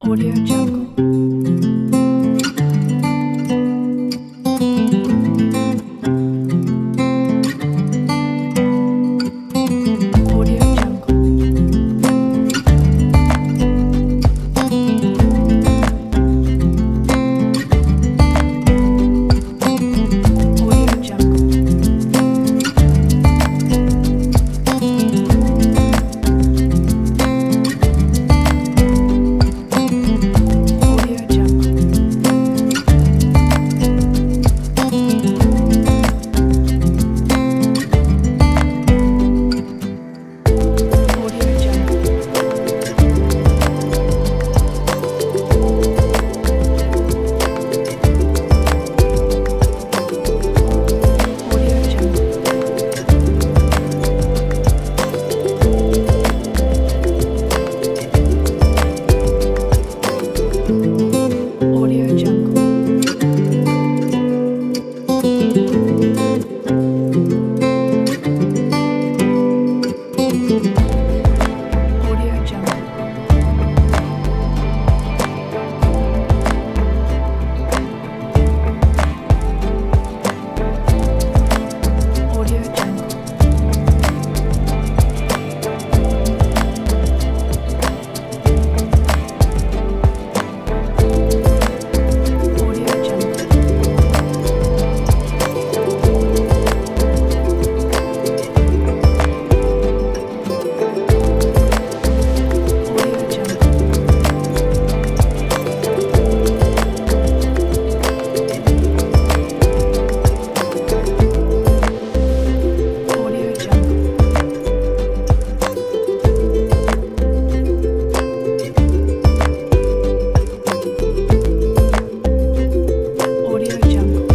Audio Jungle. Audio Jungle. Audio Jungle. Audio Jungle. Audio Jungle. Audio Jungle. Audio Jungle. Audio Jungle. Audio Jungle. Audio Jungle. Audio Jungle. Audio Jungle. Audio Jungle.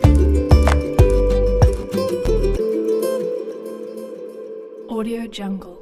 Audio Jungle.